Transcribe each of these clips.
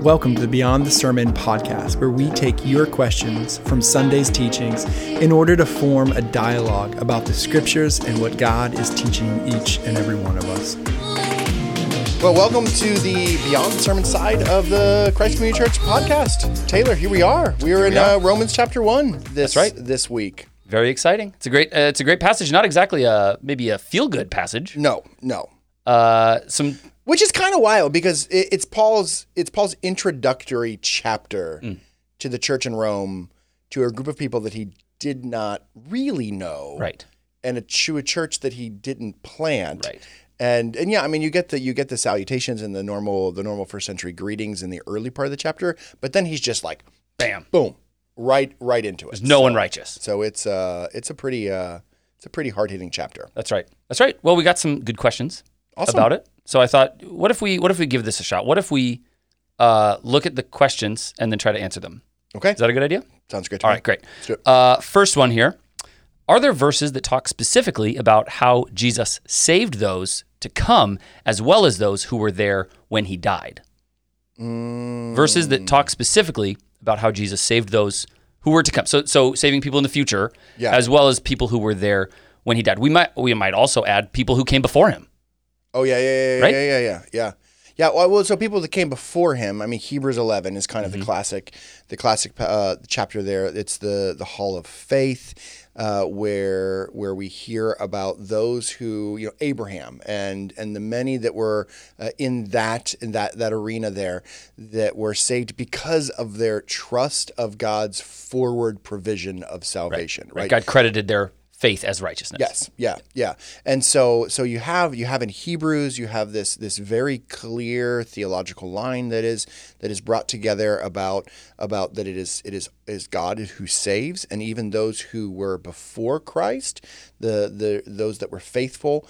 Welcome to the Beyond the Sermon podcast, where we take your questions from Sunday's teachings in order to form a dialogue about the scriptures and what God is teaching each and every one of us. Well, welcome to the Beyond the Sermon side of the Christ Community Church podcast. Taylor, here we are. We are in Romans chapter 1 this week. Very exciting. It's a great passage. Not exactly maybe a feel-good passage. No. Which is kind of wild because it's Paul's introductory chapter to the church in Rome, to a group of people that he did not really know, right? And to a church that he didn't plant, right? And yeah, I mean, you get the salutations and the normal first century greetings in the early part of the chapter, but then he's just like, bam, boom, right into it. There's no one righteous. So it's a pretty hard hitting chapter. That's right. Well, we got some good questions about it. So I thought, what if we give this a shot? What if we look at the questions and then try to answer them? Okay. Is that a good idea? Sounds good to me. All right, great. Let's do it. First one here. Are there verses that talk specifically about how Jesus saved those to come as well as those who were there when he died? Verses that talk specifically about how Jesus saved those who were to come. So saving people in the future, as well as people who were there when he died. We might also add people who came before him. Oh, yeah. Right? Yeah, well, so people that came before him, I mean, Hebrews 11 is kind of the classic chapter there. It's the Hall of Faith, where we hear about those who, Abraham and the many that were in that arena there that were saved because of their trust of God's forward provision of salvation. Right? God credited their faith as righteousness. Yes, yeah. And so you have in Hebrews, you have this very clear theological line that is brought together about that it is God who saves, and even those who were before Christ, those that were faithful,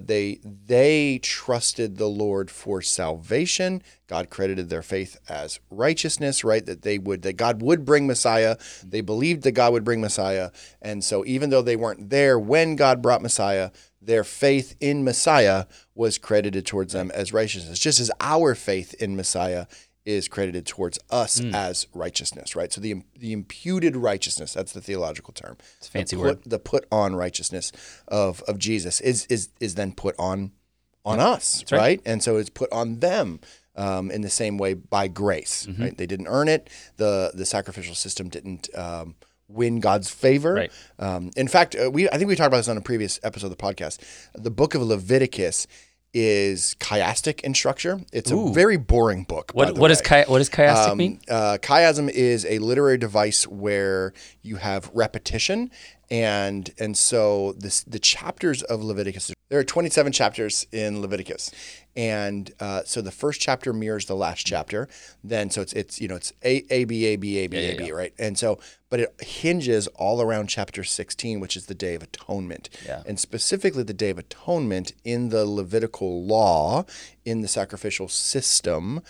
they trusted the Lord for salvation. God credited their faith as righteousness, right? That God would bring Messiah. They believed that God would bring Messiah. And so even though they weren't there when God brought Messiah, their faith in Messiah was credited towards them as righteousness, just as our faith in Messiah is credited towards us as righteousness, right? So the imputed righteousness, that's the theological term. It's a fancy word. The put on righteousness of Jesus is then put on us, right? And so it's put on them. In the same way by grace, right? They didn't earn it. The sacrificial system didn't win God's favor. Right. In fact, I think we talked about this on a previous episode of the podcast. The book of Leviticus is chiastic in structure. It's a very boring book. What does chiastic mean? Chiasm is a literary device where you have repetition, and so the chapters of Leviticus. There are 27 chapters in Leviticus, and so the first chapter mirrors the last chapter. Then so it's A B, right? And so, but it hinges all around chapter 16, which is the Day of Atonement, and specifically the Day of Atonement in the Levitical law, in the sacrificial system.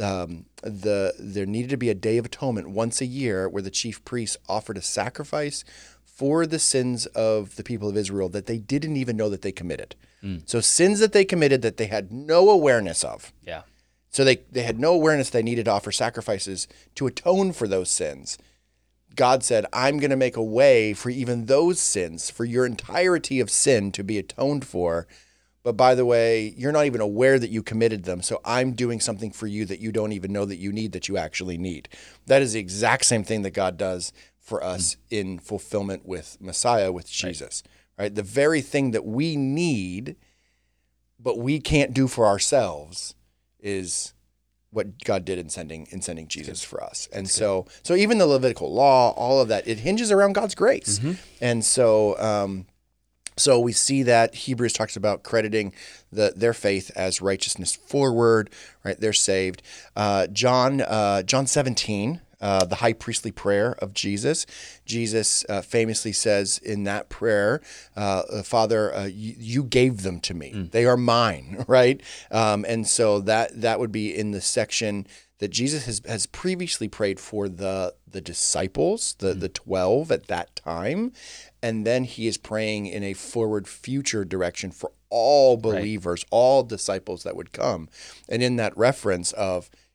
There needed to be a Day of Atonement once a year where the chief priests offered a sacrifice for the sins of the people of Israel that they didn't even know that they committed. So sins that they committed that they had no awareness of. Yeah. So they had no awareness they needed to offer sacrifices to atone for those sins. God said, I'm going to make a way for even those sins, for your entirety of sin to be atoned for. But by the way, you're not even aware that you committed them. So I'm doing something for you that you don't even know that you need, that you actually need. That is the exact same thing that God does for us in fulfillment with Messiah, with Jesus, right? The very thing that we need, but we can't do for ourselves, is what God did in sending Jesus for us. And so even the Levitical law, all of that, it hinges around God's grace. And so we see that Hebrews talks about crediting their faith as righteousness forward, right? They're saved. John 17, the high priestly prayer of Jesus. Jesus famously says in that prayer, Father, you gave them to me. They are mine, right? And so that would be in the section that Jesus has previously prayed for the disciples, the 12 at that time. And then he is praying in a forward future direction for all believers, all disciples that would come. And in that reference of,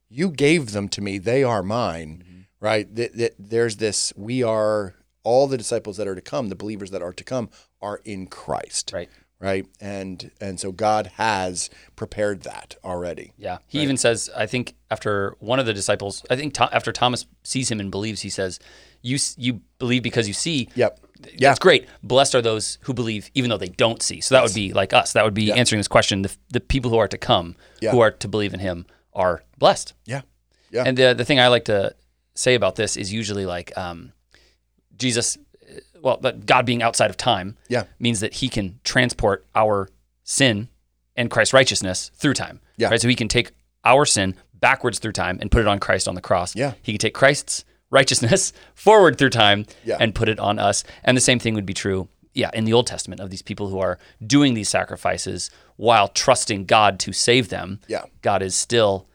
you gave them to me. They are mine, right? There's this, we are, all the disciples that are to come, the believers that are to come are in Christ. Right. And so God has prepared that already. Yeah. He even says, I think after one of the disciples, after Thomas sees him and believes, he says, you believe because you see. Yep. That's great. Blessed are those who believe even though they don't see. So that would be like us. That would be answering this question. The people who are to come, who are to believe in him, are blessed. Yeah. Yeah. And the thing I like to say about this is usually like Jesus, but God being outside of time means that he can transport our sin and Christ's righteousness through time. Yeah. Right? So he can take our sin backwards through time and put it on Christ on the cross. Yeah. He can take Christ's righteousness forward through time and put it on us. And the same thing would be true, in the Old Testament of these people who are doing these sacrifices while trusting God to save them. Yeah. God is still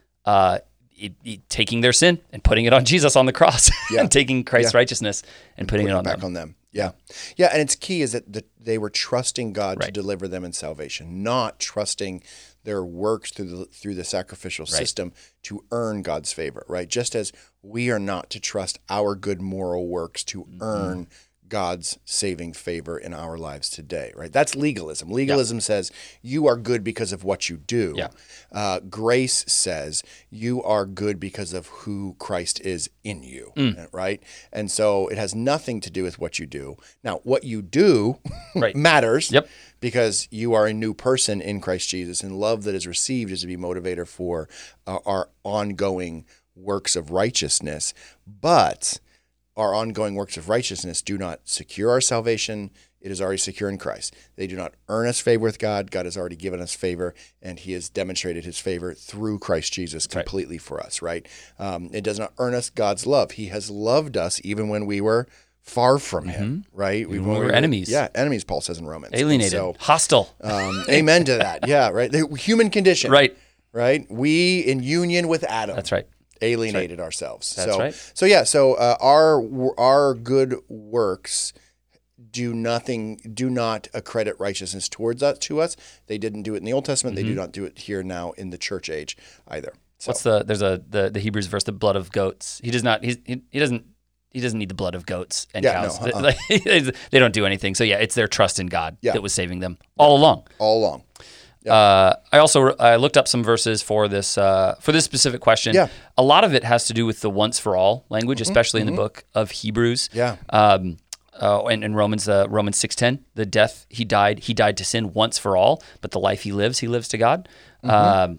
taking their sin and putting it on Jesus on the cross and taking Christ's righteous and putting it back on them. Yeah. Yeah. And it's key is that they were trusting God to deliver them in salvation, not trusting their works through the sacrificial system to earn God's favor, right? Just as we are not to trust our good moral works to earn God's saving favor in our lives today, right? That's legalism. Legalism says you are good because of what you do. Yeah. Grace says you are good because of who Christ is in you, right? And so it has nothing to do with what you do. Now, what you do matters because you are a new person in Christ Jesus, and love that is received is to be motivator for our ongoing works of righteousness. But our ongoing works of righteousness do not secure our salvation. It is already secure in Christ. They do not earn us favor with God. God has already given us favor, and he has demonstrated his favor through Christ Jesus completely for us, right? It does not earn us God's love. He has loved us even when we were far from him, right? We were enemies. Yeah, enemies, Paul says in Romans. Alienated, hostile. Amen to that. Yeah, right? The human condition. Right. We, in union with Adam. That's right. Alienated ourselves. That's right. So our good works do not accredit righteousness towards us to us. They didn't do it in the Old Testament. They do not do it here now in the church age either. So. There's the Hebrews verse, the blood of goats. He doesn't need the blood of goats and cows. No, they don't do anything. So it's their trust in God that was saving them all along. Yeah. I looked up some verses for this specific question. Yeah. A lot of it has to do with the once for all language, especially in the book of Hebrews. Yeah. And in Romans 6:10, the death he died to sin once for all, but the life he lives to God. 1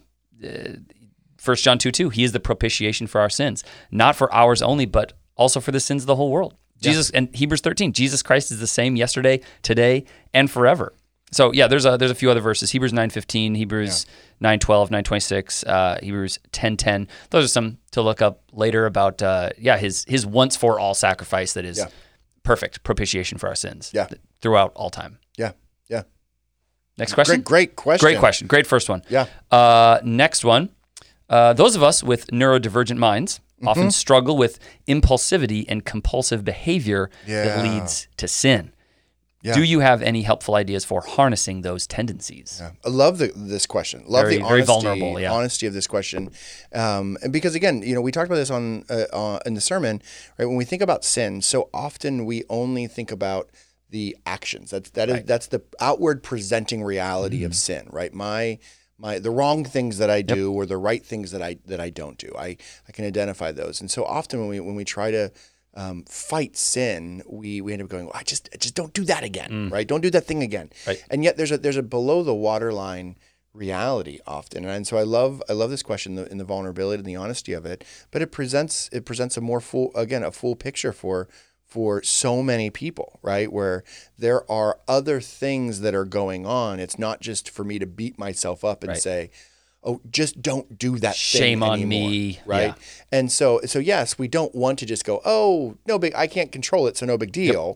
John 2:2, he is the propitiation for our sins, not for ours only, but also for the sins of the whole world. Jesus, and Hebrews 13, Jesus Christ is the same yesterday, today, and forever. So there's a few other verses. Hebrews 9:15, Hebrews 9:12, 9:26, Hebrews 10:10. Those are some to look up later about his once for all sacrifice that is perfect propitiation for our sins throughout all time. Yeah. Yeah. Next question. Great question. Great question. Great first one. Yeah. Next one. Those of us with neurodivergent minds often struggle with impulsivity and compulsive behavior that leads to sin. Yeah. Do you have any helpful ideas for harnessing those tendencies? Yeah. I love this question. Love the honesty of this question, and because again, we talked about this in the sermon, right? When we think about sin, so often we only think about the actions. That's the outward presenting reality of sin, right? The wrong things that I do or the right things that I don't do. I can identify those, and so often when we try to fight sin, we end up going, I just don't do that again, right? Don't do that thing again. Right. And yet there's a below the waterline reality often. And so I love this question in the vulnerability and the honesty of it, but it presents a more full picture for so many people, right? Where there are other things that are going on. It's not just for me to beat myself up and say, oh, just don't do that Shame thing on anymore, me. right? Yeah. And so yes, we don't want to just go, oh, no big, I can't control it, so no big deal.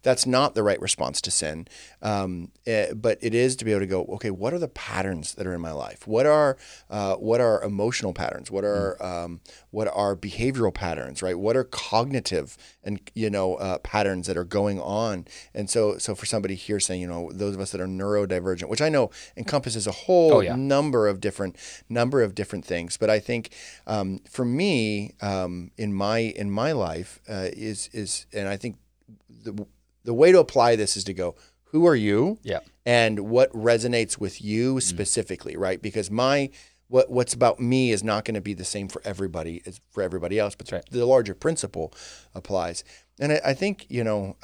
that's not the right response to sin. But it is to be able to go, okay, what are the patterns that are in my life? What are emotional patterns? What are behavioral patterns, right? What are cognitive and patterns that are going on? And so for somebody here saying, those of us that are neurodivergent, which I know encompasses a whole number of different things, but I think for me in my life is and I think the way to apply this is to go, who are you? Yeah. And what resonates with you specifically, right? Because what's about me is not going to be the same for everybody as for everybody else, but the larger principle applies. And I think, and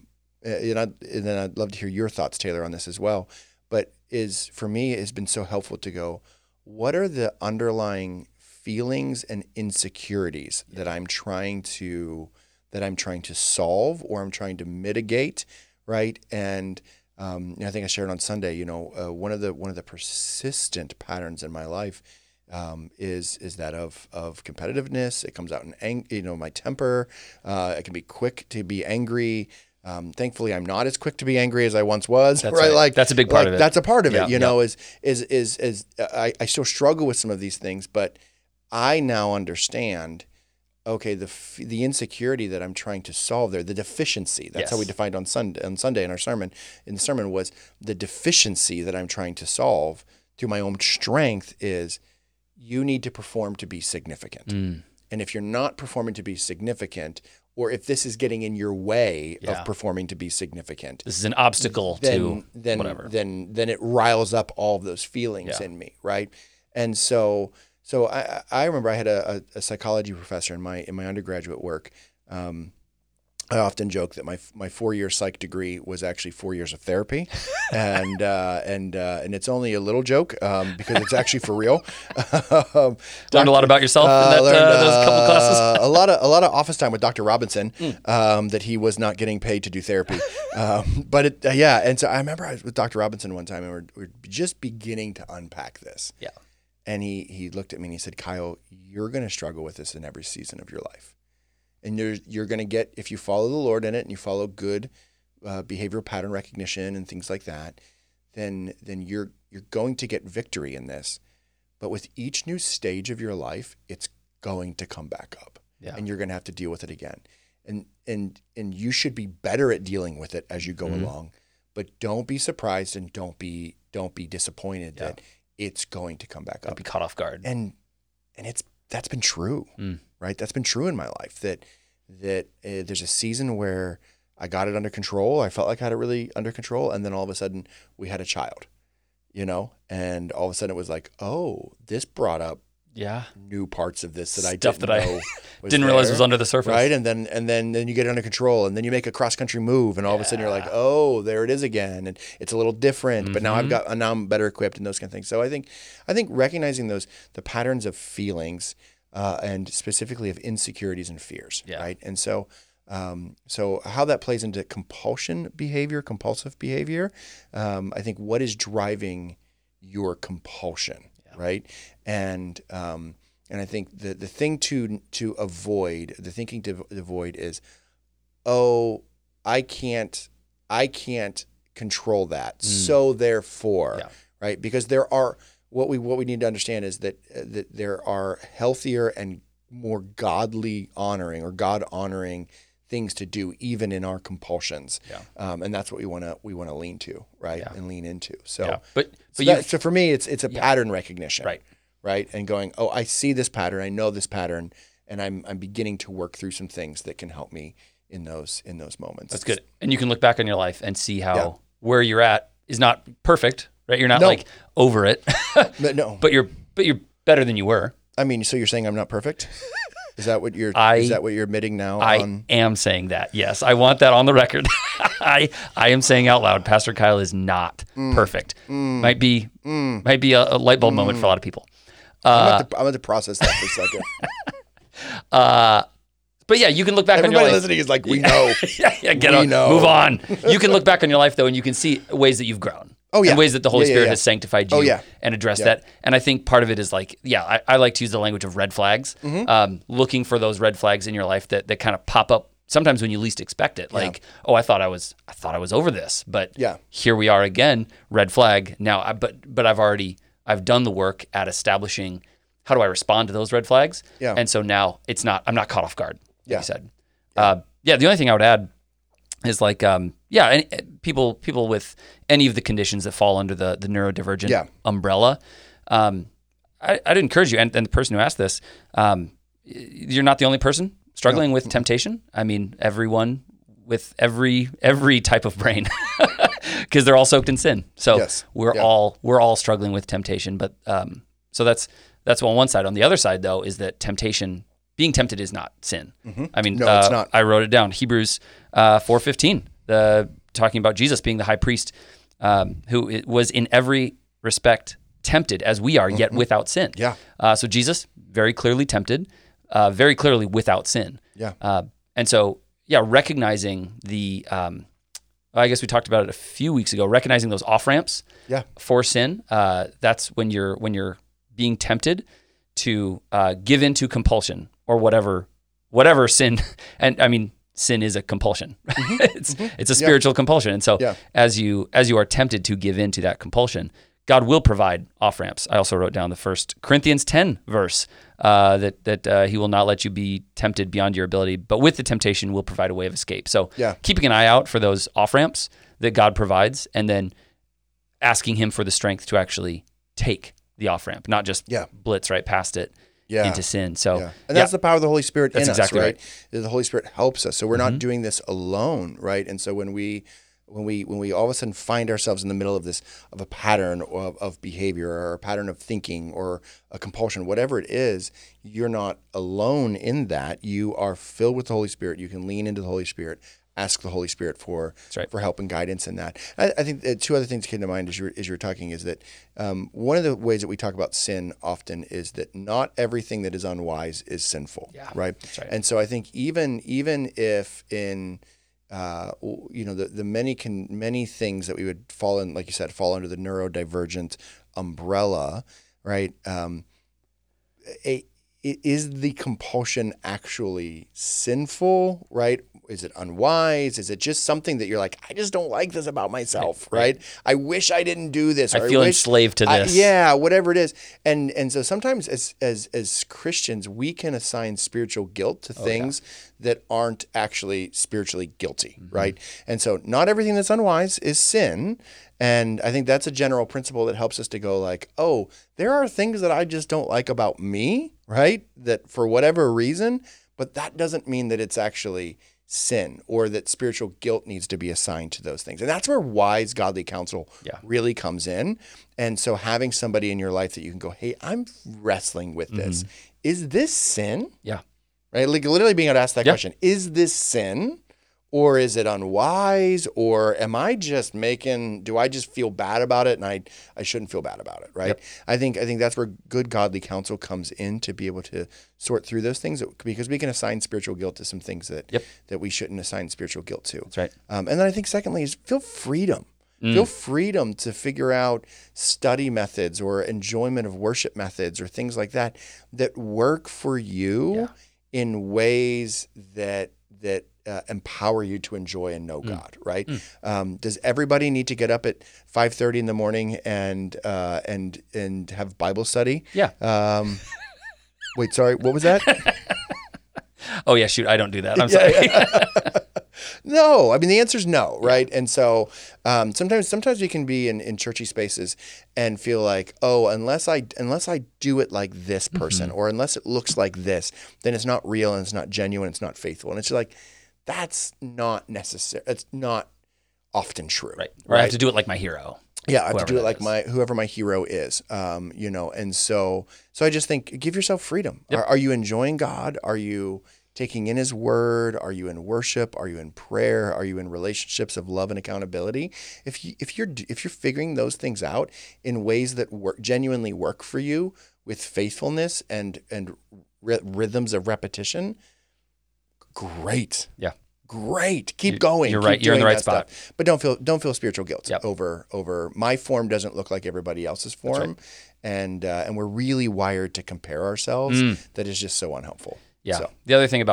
then I'd love to hear your thoughts, Taylor, on this as well. But for me, it's been so helpful to go, what are the underlying feelings and insecurities that I'm trying to solve or I'm trying to mitigate, right? And I think I shared on Sunday, one of the persistent patterns in my life is that of competitiveness. It comes out in my temper. I can be quick to be angry. Thankfully, I'm not as quick to be angry as I once was. That's right. Like that's a big part of it. That's a part of it. Is I still struggle with some of these things, but I now understand. Okay, the insecurity that I'm trying to solve there, the deficiency. That's how we defined on Sunday in our sermon. In the sermon was the deficiency that I'm trying to solve through my own strength is you need to perform to be significant. And if you're not performing to be significant, or if this is getting in your way of performing to be significant, this is an obstacle to whatever. Then it riles up all of those feelings in me, right? And so I remember I had a psychology professor in my undergraduate work. I often joke that my 4-year psych degree was actually 4 years of therapy, and it's only a little joke because it's actually for real. Learned a lot about yourself in those couple classes. A lot of office time with Dr. Robinson that he was not getting paid to do therapy, And so I remember I was with Dr. Robinson one time, and we're just beginning to unpack this. Yeah. And he looked at me and he said, Kyle, you're going to struggle with this in every season of your life. And you're going to get, if you follow the Lord in it and you follow good behavioral pattern recognition and things like that, then you're going to get victory in this. But with each new stage of your life, it's going to come back up. Yeah. And you're going to have to deal with it again. And you should be better at dealing with it as you go along. But don't be surprised and don't be disappointed that it's going to come back up. Be caught off guard. And that's been true, right? That's been true in my life, that there's a season where I got it under control. I felt like I had it really under control. And then all of a sudden we had a child, and all of a sudden it was like, oh, this brought up new parts of this that I didn't know didn't realize was under the surface. Right. And then you get it under control, and then you make a cross country move, and all of a sudden you're like, oh, there it is again. And it's a little different, but now I'm better equipped and those kind of things. So I think recognizing the patterns of feelings, and specifically of insecurities and fears. Yeah. Right. And so how that plays into compulsive behavior, I think what is driving your compulsion. Right. And I think the thing to avoid, the thinking to avoid is, oh, I can't control that. So therefore, right? Because there are, what we need to understand is that there are healthier and more godly honoring or God honoring things to do even in our compulsions. Yeah. And that's what we want to lean to, right? Yeah. And lean into. So, so for me, it's a pattern recognition, right? And going, oh, I see this pattern, I know this pattern, and I'm beginning to work through some things that can help me in those moments. That's good. And you can look back on your life and see how where you're at is not perfect, right? You're not like over it, but you're better than you were. I mean, so you're saying I'm not perfect? Is that what you're admitting now? I am saying that. Yes, I want that on the record. I am saying out loud, Pastor Kyle is not perfect. Might be a light bulb moment for a lot of people. I'm going to process that for a second. But yeah, you can look back on your life. Everybody listening is like, we know. Move on. You can look back on your life though, and you can see ways that you've grown. Oh yeah. And ways that the Holy Spirit has sanctified you and addressed that. And I think part of it is like, I like to use the language of red flags, looking for those red flags in your life that kind of pop up sometimes when you least expect it, like, oh, I thought I was over this, but Yeah. here we are again, red flag. Now, but I've done the work at establishing how do I respond to those red flags. Yeah. And so now I'm not caught off guard, like Yeah. you said. The only thing I would add is like, people with any of the conditions that fall under the neurodivergent umbrella. I'd encourage you, and the person who asked this, you're not the only person struggling with temptation. I mean, everyone with every type of brain, because they're all soaked in sin. So we're all struggling with temptation. But so that's on one side. On the other side, though, is that being tempted is not sin. I mean, No, it's not. I wrote it down. Hebrews 4:15, talking about Jesus being the high priest, who was in every respect tempted as we are, yet without sin. Yeah. So Jesus very clearly tempted, very clearly without sin. Yeah. And so, recognizing I guess we talked about it a few weeks ago, recognizing those off ramps for sin. That's when you're being tempted to give into compulsion or whatever sin. And I mean, sin is a compulsion. It's a spiritual compulsion. And so as you are tempted to give into that compulsion, God will provide off ramps. I also wrote down the 1 Corinthians 10 verse that He will not let you be tempted beyond your ability, but with the temptation will provide a way of escape. So keeping an eye out for those off ramps that God provides, and then asking Him for the strength to actually take the off ramp, not just blitz right past it into sin. So and that's the power of the Holy Spirit in exactly us, right? The Holy Spirit helps us. So we're not doing this alone, right? And so when we all of a sudden find ourselves in the middle of a pattern of behavior or a pattern of thinking or a compulsion, whatever it is, you're not alone in that. You are filled with the Holy Spirit. You can lean into the Holy Spirit, ask the Holy Spirit for help and guidance in that. I think two other things came to mind as you were talking is that one of the ways that we talk about sin often is that not everything that is unwise is sinful, right? That's right. And so I think even if in the many things that we would fall in, like you said, fall under the neurodivergent umbrella, right? Is the compulsion actually sinful, right? Is it unwise? Is it just something that you're like, I just don't like this about myself, right? I wish I didn't do this. I feel enslaved to this. Whatever it is. And so sometimes as Christians, we can assign spiritual guilt to things that aren't actually spiritually guilty, right? And so not everything that's unwise is sin. And I think that's a general principle that helps us to go like, oh, there are things that I just don't like about me, right? That for whatever reason, but that doesn't mean that it's actually sin or that spiritual guilt needs to be assigned to those things. And that's where wise, godly counsel really comes in. And so having somebody in your life that you can go, hey, I'm wrestling with this. Is this sin? Yeah. Right? Like literally being able to ask that question, is this sin? Or is it unwise? Or am I just do I just feel bad about it and I shouldn't feel bad about it, right? Yep. I think that's where good godly counsel comes in to be able to sort through those things because we can assign spiritual guilt to some things that we shouldn't assign spiritual guilt to. That's right. And then I think secondly is feel freedom. Feel freedom to figure out study methods or enjoyment of worship methods or things like that work for you in ways that empower you to enjoy and know God, right? Does everybody need to get up at 5:30 in the morning and have Bible study? Yeah. Wait, sorry, what was that? Oh yeah, shoot, I don't do that. I'm sorry. No, I mean the answer is no, right? And so sometimes we can be in churchy spaces and feel like, oh, unless I do it like this person or unless it looks like this, then it's not real and it's not genuine, it's not faithful, and it's like. That's not necessary. It's not often true. Right. Or I have to do it like my hero. Yeah, I have to do it like whoever my hero is. And so I just think give yourself freedom. Yep. Are you enjoying God? Are you taking in His Word? Are you in worship? Are you in prayer? Are you in relationships of love and accountability? If you're figuring those things out in ways that genuinely work for you with faithfulness and rhythms of repetition. Great. Yeah. Great. Keep going. You're Keep right. You're in the right spot. Stuff. But don't feel spiritual guilt over my form doesn't look like everybody else's form. Right. And we're really wired to compare ourselves. That is just so unhelpful. Yeah. So. The other thing about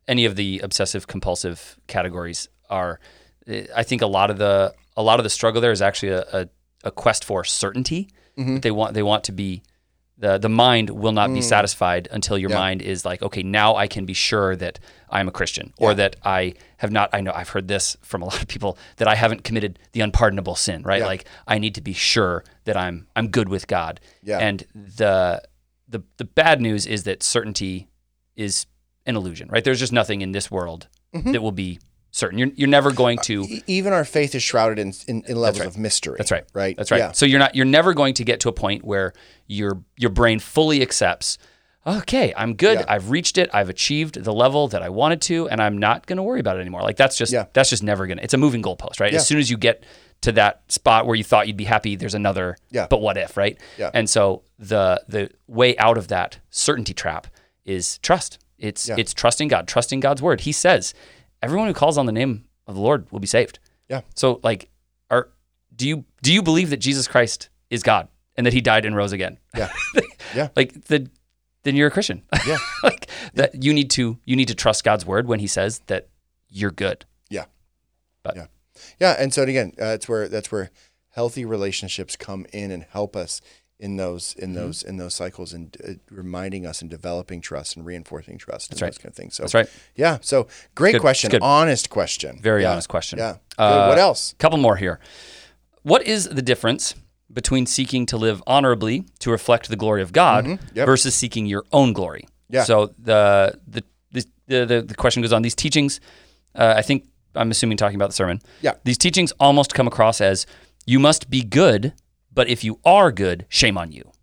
any of the obsessive compulsive categories are, I think a lot of the struggle there is actually a quest for certainty. They want to be, the mind will not be satisfied until your mind is like, okay, now I can be sure that I'm a Christian, or that I have not. I know I've heard this from a lot of people, that I haven't committed the unpardonable sin, right? Yeah. Like I need to be sure that I'm good with God. Yeah. And the bad news is that certainty is an illusion, right? There's just nothing in this world that will be certain. You're never going to. Even our faith is shrouded in levels right. of mystery. That's right. Right. That's right. Yeah. So you're never going to get to a point where your brain fully accepts, okay, I'm good. Yeah. I've reached it. I've achieved the level that I wanted to, and I'm not going to worry about it anymore. Like that's just never going to. It's a moving goalpost, right? Yeah. As soon as you get to that spot where you thought you'd be happy, there's another. Yeah. But what if, right? Yeah. And so the way out of that certainty trap is trust. It's trusting God, trusting God's word. He says, everyone who calls on the name of the Lord will be saved. Yeah. So like, do you believe that Jesus Christ is God and that he died and rose again? Yeah. Yeah. Then you're a Christian. Yeah. Like that you need to trust God's word when he says that you're good. Yeah. But Yeah. And so again, that's where healthy relationships come in and help us in those cycles, and reminding us and developing trust and reinforcing trust and those kind of things. So that's right. Yeah. So great question. Good. Honest question. Very honest question. Yeah. Good. What else? Couple more here. What is the difference between seeking to live honorably to reflect the glory of God versus seeking your own glory? Yeah. So the question goes on. These teachings, I'm assuming talking about the sermon. Yeah. These teachings almost come across as, you must be good, but if you are good, shame on you.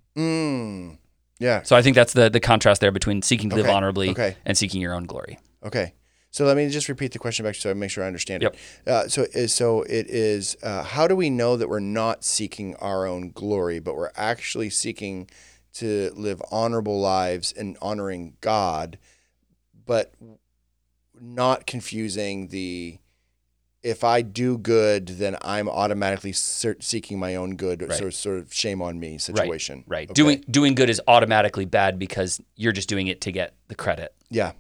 Yeah. So I think that's the contrast there between seeking to live honorably Okay. and seeking your own glory. Okay. So let me just repeat the question back so I make sure I understand it. So it is, how do we know that we're not seeking our own glory, but we're actually seeking to live honorable lives and honoring God, but not confusing if I do good, then I'm automatically seeking my own good, Right. sort of shame on me situation. Right. Okay. Doing good is automatically bad because you're just doing it to get the credit. Yeah.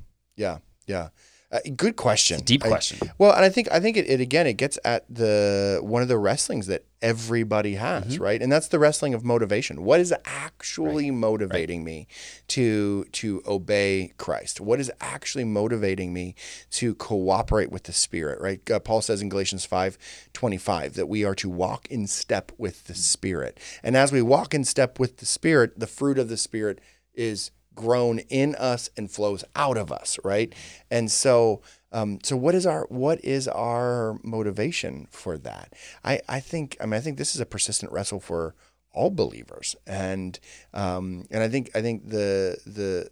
Good question. It's a deep question. Well, and I think it gets at one of the wrestlings that everybody has, right? And that's the wrestling of motivation. What is actually motivating me to obey Christ? What is actually motivating me to cooperate with the Spirit, right? Paul says in Galatians 5:25 that we are to walk in step with the Spirit. And as we walk in step with the Spirit, the fruit of the Spirit is grown in us and flows out of us, right? And so what is our motivation for that? I think this is a persistent wrestle for all believers, and I think the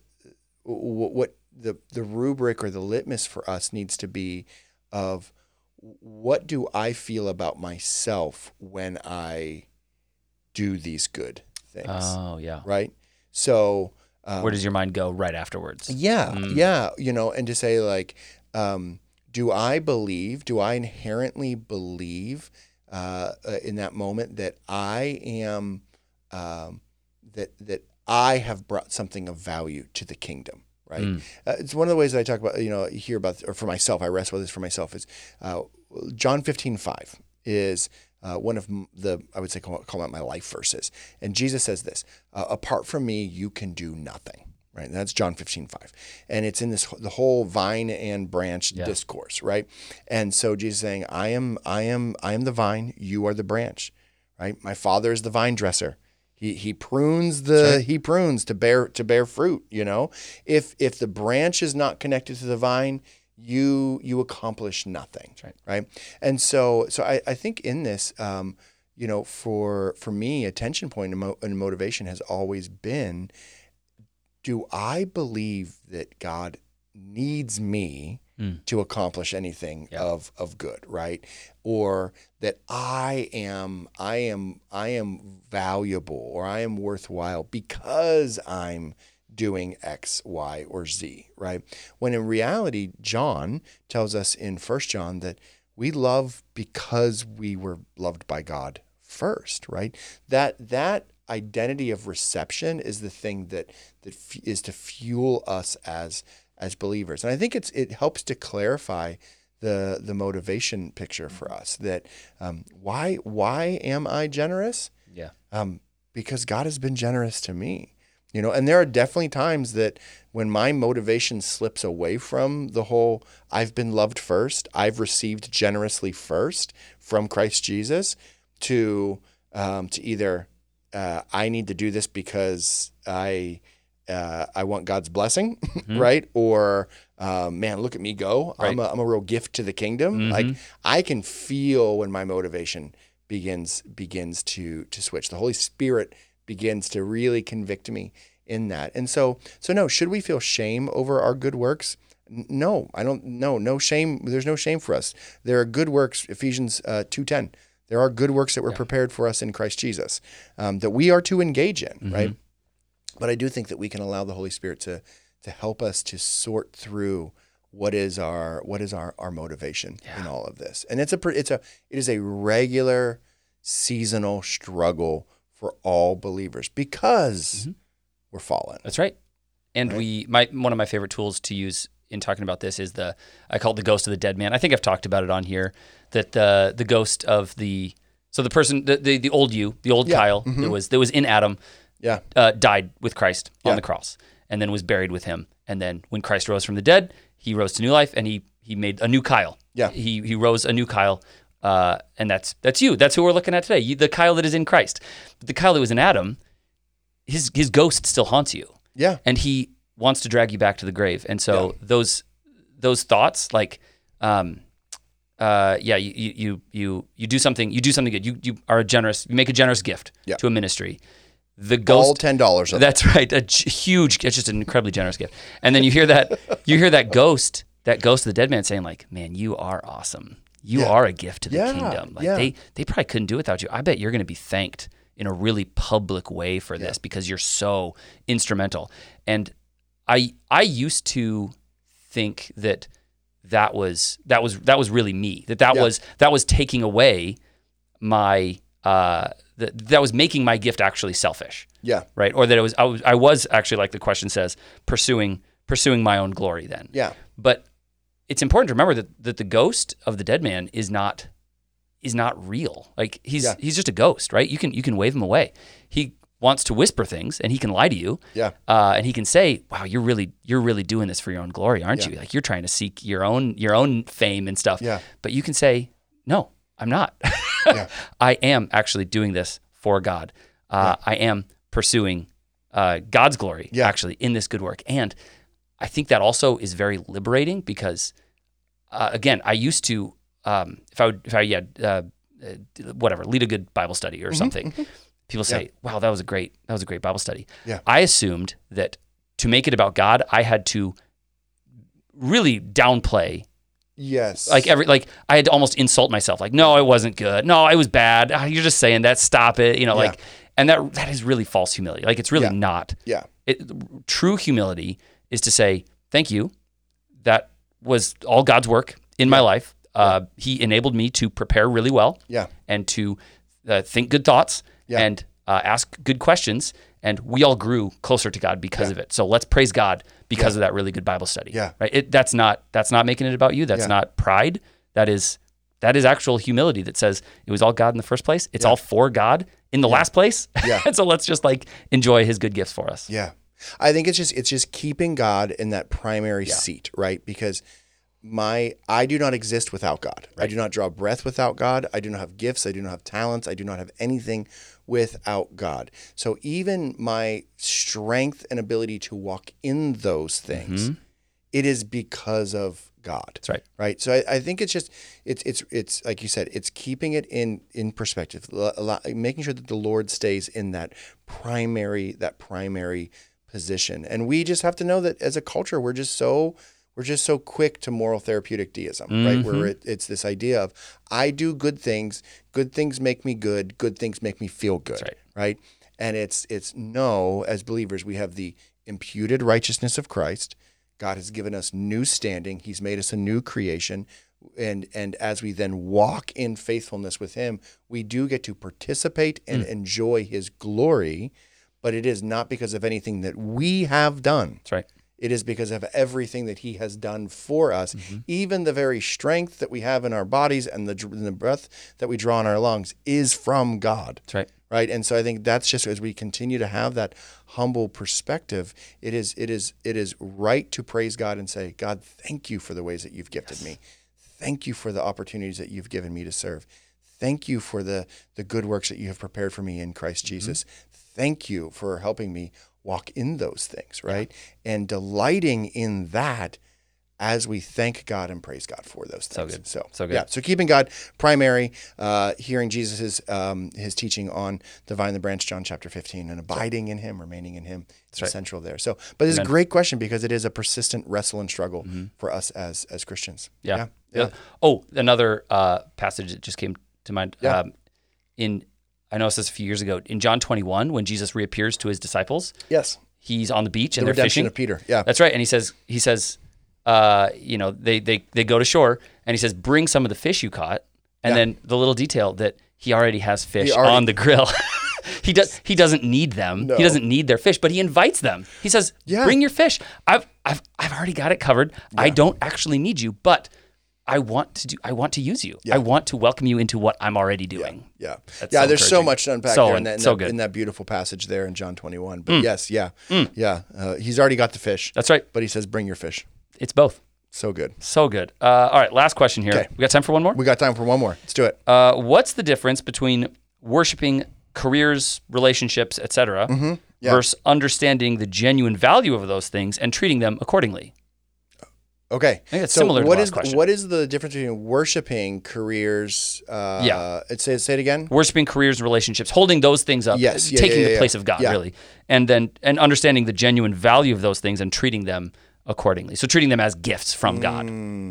rubric or the litmus for us needs to be of what do I feel about myself when I do these good things? Oh yeah. Right. So. Where does your mind go right afterwards? Yeah, and to say like, do I inherently believe in that moment that I am, that I have brought something of value to the kingdom, right? It's one of the ways that I talk about, hear about, or for myself, I wrestle with this for myself, is John 15:5 is one of I would say, call it my life verses. And Jesus says this, apart from me, you can do nothing, right? And that's John 15:5. And it's in the whole vine and branch discourse, right? And so Jesus is saying, I am the vine, you are the branch, right? My Father is the vine dresser. He prunes to bear fruit, If the branch is not connected to the vine, you accomplish nothing, right? And so I think in this, for me, a tension point and motivation has always been, do I believe that God needs me to accomplish anything of good, right? Or that I am valuable, or I am worthwhile because I'm doing X, Y, or Z, right? When in reality, John tells us in 1 John that we love because we were loved by God first, right? That identity of reception is the thing that is to fuel us as as believers. And I think it helps to clarify the motivation picture for us that why am I generous? Yeah. Because God has been generous to me. And there are definitely times that when my motivation slips away from the whole I've been loved first, I've received generously first from Christ Jesus, to either I need to do this because I want God's blessing, right? Or man, look at me go! Right. I'm a real gift to the kingdom. Like I can feel when my motivation begins to switch. The Holy Spirit begins to really convict me in that. And so no, should we feel shame over our good works? No, I don't. No shame. There's no shame for us. There are good works. Ephesians 2:10. There are good works that were prepared for us in Christ Jesus, that we are to engage in, right? But I do think that we can allow the Holy Spirit to help us to sort through what is our motivation in all of this. And it is a regular seasonal struggle for all believers because we're fallen. That's right. And one of my favorite tools to use in talking about this is I call it the ghost of the dead man. I think I've talked about it on here, that the ghost of the person, the old you, the old Kyle that was in Adam, died with Christ on the cross, and then was buried with him. And then when Christ rose from the dead, he rose to new life, and he made a new Kyle. Yeah. He rose a new Kyle, and that's you. That's who we're looking at today. The Kyle that is in Christ. But the Kyle that was in Adam, his ghost still haunts you. Yeah. And he wants to drag you back to the grave. And so those thoughts, like, you do something good. You are you make a generous gift to a ministry. The ghost, all $10. That's right. It's just an incredibly generous gift. And then you hear that ghost of the dead man saying, like, man, you are awesome. You are a gift to the kingdom. Like they probably couldn't do it without you. I bet you're going to be thanked in a really public way for this because you're so instrumental. And I used to think that was really me. That was taking away my that was making my gift actually selfish. Yeah. Right. Or that I was actually, like the question says, pursuing my own glory then. Yeah. But it's important to remember that the ghost of the dead man is not real. Like he's just a ghost, right? You can wave him away. He wants to whisper things, and he can lie to you. Yeah. And he can say, "Wow, you're really doing this for your own glory, aren't you? Like you're trying to seek your own fame and stuff." Yeah. But you can say, "No, I'm not. I am actually doing this for God. I am pursuing God's glory actually in this good work." And I think that also is very liberating because, again, I used to, if I lead a good Bible study or something. People say, "Wow, that was a great Bible study." Yeah. I assumed that to make it about God, I had to really downplay. Yes. Like I had to almost insult myself. Like, no, it wasn't good. No, it was bad. You're just saying that. Stop it. And that is really false humility. Like it's really not. Yeah. True humility is to say, "Thank you. That was all God's work in my life. He enabled me to prepare really well. Yeah. And to think good thoughts. Yeah. And ask good questions, and we all grew closer to God because of it. So let's praise God because of that really good Bible study. Yeah. Right? That's not making it about you. That's not pride. That is actual humility that says it was all God in the first place. It's all for God in the last place. Yeah. And so let's just enjoy his good gifts for us. Yeah. I think it's just keeping God in that primary seat, right? Because I do not exist without God. Right. I do not draw breath without God. I do not have gifts. I do not have talents. I do not have anything without God. So even my strength and ability to walk in those things, it is because of God. That's right. Right. So I think it's like you said, it's keeping it in perspective, making sure that the Lord stays in that primary position. And we just have to know that as a culture, we're just so quick to moral therapeutic deism, right? Where it's this idea of I do good things make me good things make me feel good, right? And it's no, as believers, we have the imputed righteousness of Christ. God has given us new standing. He's made us a new creation. And as we then walk in faithfulness with him, we do get to participate and enjoy his glory, but it is not because of anything that we have done. That's right. It is because of everything that he has done for us. Even the very strength that we have in our bodies and the breath that we draw in our lungs is from God. That's right. Right. And so I think that's just, as we continue to have that humble perspective, it is right to praise God and say, God, thank you for the ways that you've gifted me. Thank you for the opportunities that you've given me to serve. Thank you for the good works that you have prepared for me in Christ Jesus. Thank you for helping me walk in those things, right? And delighting in that as we thank God and praise God for those things. So good. Yeah. So keeping God primary, hearing Jesus' his teaching on the vine and the branch, John chapter 15, and abiding in him, remaining in him, is central there. So, but it's a great question because it is a persistent wrestle and struggle for us as Christians. Yeah. Oh, another passage that just came to mind. I noticed this a few years ago in John 21 when Jesus reappears to his disciples. Yes. He's on the beach and The they're redemption fishing. of Peter. Yeah. That's right. And he says, they go to shore and he says, bring some of the fish you caught. And then the little detail that he already has fish on the grill. He doesn't need them. No. He doesn't need their fish, but he invites them. He says, bring your fish. I've already got it covered. Yeah. I don't actually need you, but I want to use you. Yeah. I want to welcome you into what I'm already doing. Yeah. That's There's so much to unpack there in that beautiful passage there in John 21. But he's already got the fish. That's right. But he says, bring your fish. It's both. So good. So good. All right, last question here. Okay. We got time for one more? We got time for one more. Let's do it. What's the difference between worshiping careers, relationships, etc., versus understanding the genuine value of those things and treating them accordingly? Okay. I think it's similar to the last question. What is the difference between worshiping careers? Say it again. Worshiping careers and relationships, holding those things up, taking the place of God, really, and understanding the genuine value of those things and treating them accordingly. So treating them as gifts from God.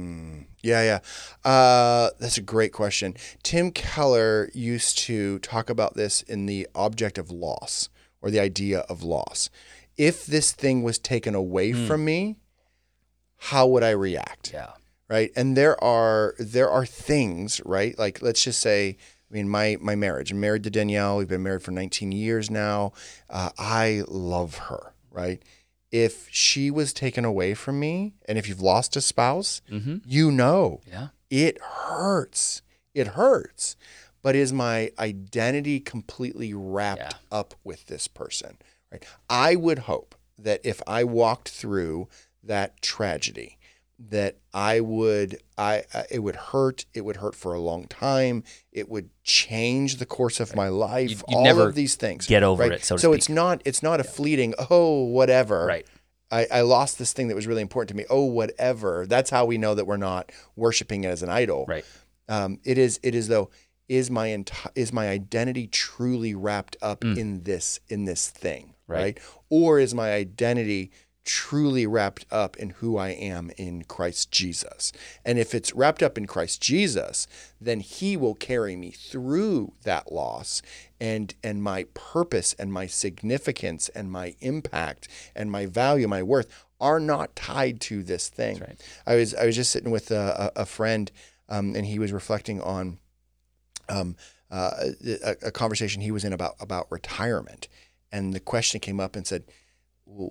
That's a great question. Tim Keller used to talk about this in the object of loss, or the idea of loss. If this thing was taken away from me, how would I react? Yeah. Right. And there are things, right? Like, let's just say, my marriage. I'm married to Danielle. We've been married for 19 years now. I love her, right? If she was taken away from me, and if you've lost a spouse, it hurts. It hurts. But is my identity completely wrapped up with this person? Right. I would hope that if I walked through that tragedy, that it would hurt. It would hurt for a long time. It would change the course of my life. You'd all never of these things. Get over it. So it's not a fleeting, whatever. Right. I lost this thing that was really important to me. Oh, whatever. That's how we know that we're not worshiping it as an idol. Right. It is though. Is my identity truly wrapped up in this thing? Right. Or is my identity truly wrapped up in who I am in Christ Jesus? And if it's wrapped up in Christ Jesus, then he will carry me through that loss, and my purpose and my significance and my impact and my value, my worth are not tied to this thing. Right. I was just sitting with a friend, and he was reflecting on a conversation he was in about retirement, and the question came up and said, well,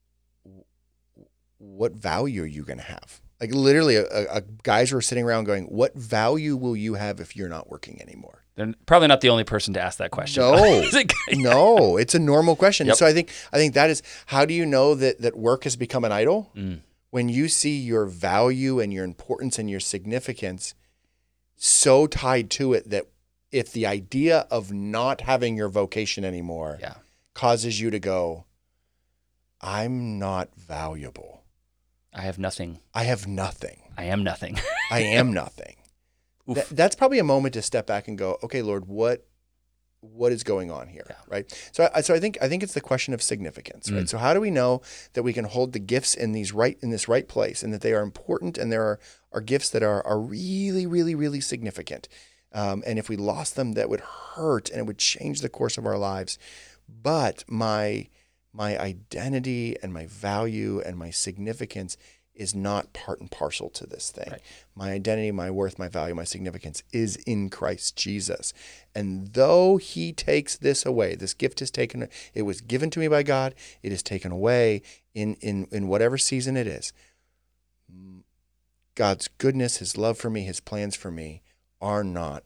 what value are you going to have? Like, literally, guys were sitting around going, what value will you have if you're not working anymore? They're probably not the only person to ask that question. No, it's a normal question. Yep. So I think that is, how do you know that work has become an idol? When you see your value and your importance and your significance so tied to it that if the idea of not having your vocation anymore causes you to go, I'm not valuable. I have nothing. I have nothing. I am nothing. I am nothing. That's probably a moment to step back and go, okay, Lord, what is going on here, right? So I think it's the question of significance, right? So how do we know that we can hold the gifts in this right place, and that they are important, and there are gifts that are really, really, really significant, and if we lost them, that would hurt and it would change the course of our lives. But my identity and my value and my significance is not part and parcel to this thing. Right. My identity, my worth, my value, my significance is in Christ Jesus. And though he takes this away, this gift is taken, it was given to me by God, it is taken away in whatever season it is. God's goodness, his love for me, his plans for me are not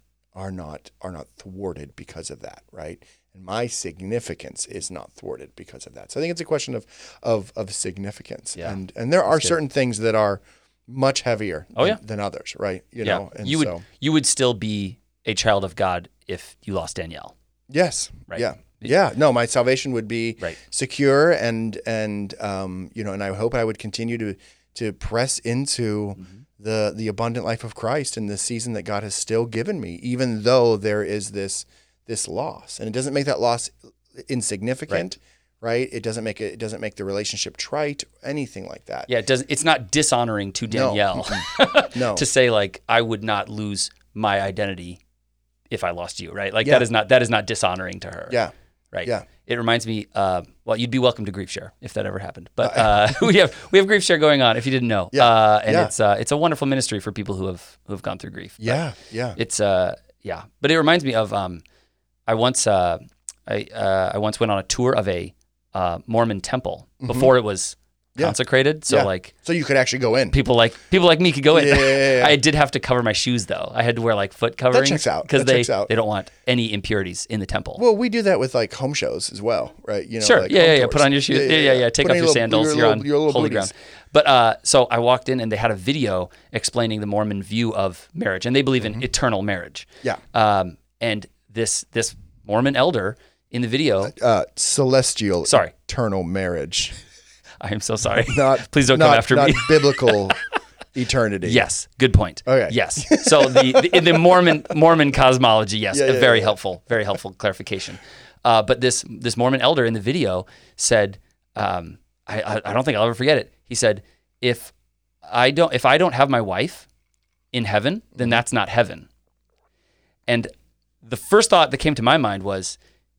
thwarted because of that, right? And my significance is not thwarted because of that. So I think it's a question of significance. Yeah. And there are certain things that are much heavier than others, right? You know, and you would still be a child of God if you lost Danielle. Yes. Right. Yeah. Yeah. No, my salvation would be Right. secure and and I hope I would continue to press into the abundant life of Christ in the season that God has still given me, even though there is this loss. And it doesn't make that loss insignificant, right? It doesn't make the relationship trite, anything like that. Yeah, it's not dishonoring to Danielle No. to say like I would not lose my identity if I lost you, right? Like Yeah. that is not dishonoring to her. Yeah. Right. Yeah. It reminds me, well, you'd be welcome to Grief Share if that ever happened. But we have Grief Share going on if you didn't know. Yeah. And it's a wonderful ministry for people who have gone through grief. Yeah. But Yeah. It's But it reminds me of I once went on a tour of a Mormon temple before it was consecrated. So like so you could actually go in. people like me could go in. Yeah. I did have to cover my shoes though. I had to wear like foot coverings. checks out. Because That checks out. they don't want any impurities in the temple. Well, we do that with like home shows as well, right? You know, Sure. like Yeah. home Yeah. tours. Put on your shoes. Yeah. Take off your sandals. You're on your holy booties. ground. But so I walked in and they had a video explaining the Mormon view of marriage, and they believe in eternal marriage. Yeah. And this Mormon elder in the video. Celestial, Sorry. eternal marriage. I am so sorry. Please don't come after not me. biblical eternity. Yes, good point. Okay. Yes. So in the Mormon cosmology, yes, a very helpful clarification. But this Mormon elder in the video said, I don't think I'll ever forget it. He said, if I don't have my wife in heaven, then that's not heaven. And the first thought that came to my mind was,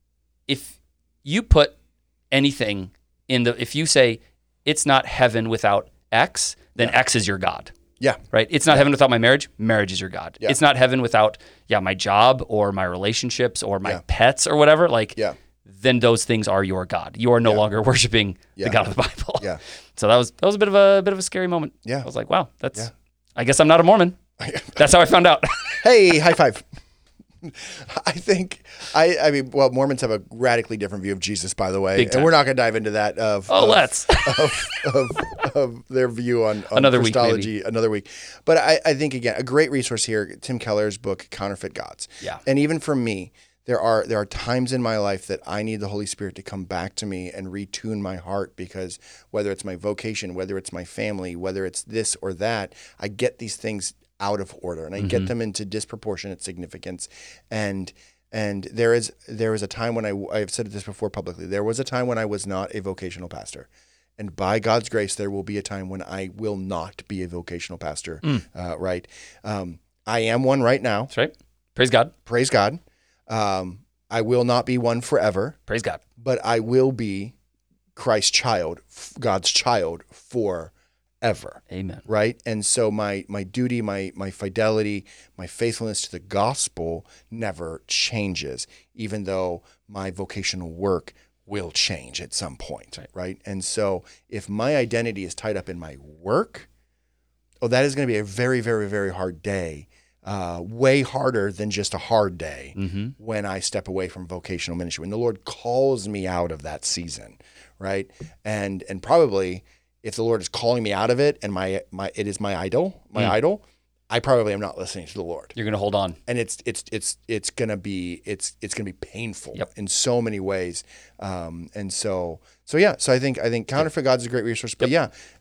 if you put anything if you say it's not heaven without X, then X is your God. Yeah. Right? It's not heaven without my marriage. Marriage is your God. Yeah. It's not heaven without my job or my relationships or my pets or whatever. Like, then those things are your God. You are no longer worshiping the God of the Bible. Yeah. So that was a bit of a scary moment. Yeah. I was like, wow, I guess I'm not a Mormon. That's how I found out. Hey, high five. I think Mormons have a radically different view of Jesus, by the way, Big time. and we're not going to dive into that. Let's of their view on Another week, Christology another week. But I think again a great resource here, Tim Keller's book Counterfeit Gods. Yeah. And even for me, there are times in my life that I need the Holy Spirit to come back to me and retune my heart, because whether it's my vocation, whether it's my family, whether it's this or that, I get these things out of order and I get them into disproportionate significance. And there is a time when I've said this before publicly, there was a time when I was not a vocational pastor. And by God's grace, there will be a time when I will not be a vocational pastor. Right. I am one right now. That's right. Praise God. Praise God. I will not be one forever. Praise God. But I will be Christ's child, God's child forever. Amen. Right? And so my duty, my fidelity, my faithfulness to the gospel never changes, even though my vocational work will change at some point. Right? And so if my identity is tied up in my work, that is going to be a very, very, very hard day. Way harder than just a hard day when I step away from vocational ministry, when the Lord calls me out of that season, right? And probably if the Lord is calling me out of it and it is my idol, I probably am not listening to the Lord. You're going to hold on. And it's going to be painful in so many ways. And so I think Counterfeit Gods is a great resource, but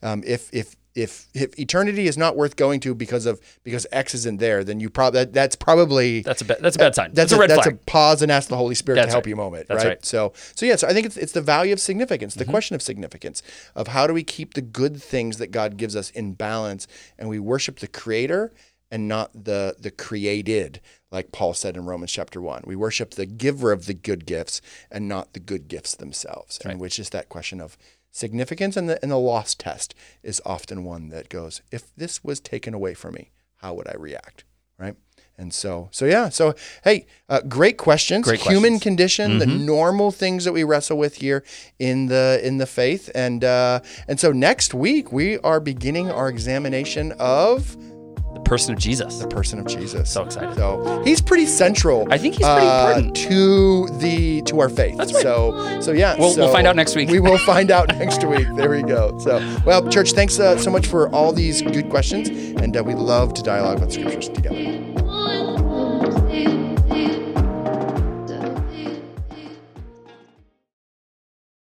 if eternity is not worth going to because X isn't there, then that's probably a bad sign. That's a red flag. That's a pause and ask the Holy Spirit to help you moment. That's right. So I think it's the value of significance, the question of significance, of how do we keep the good things that God gives us in balance, and we worship the Creator and not the created, like Paul said in Romans chapter 1. We worship the giver of the good gifts and not the good gifts themselves. And which is that question of significance, and the loss test is often one that goes, if this was taken away from me, how would I react, right? And so hey, great questions. Human condition, the normal things that we wrestle with here in the faith, and so next week we are beginning our examination of The person of Jesus. the person of Jesus. So excited. So he's pretty central. I think he's pretty important. to our faith. That's right. So yeah. We'll find out next week. We will find out next week. There we go. So, well, church, thanks so much for all these good questions, and we love to dialogue about scriptures together.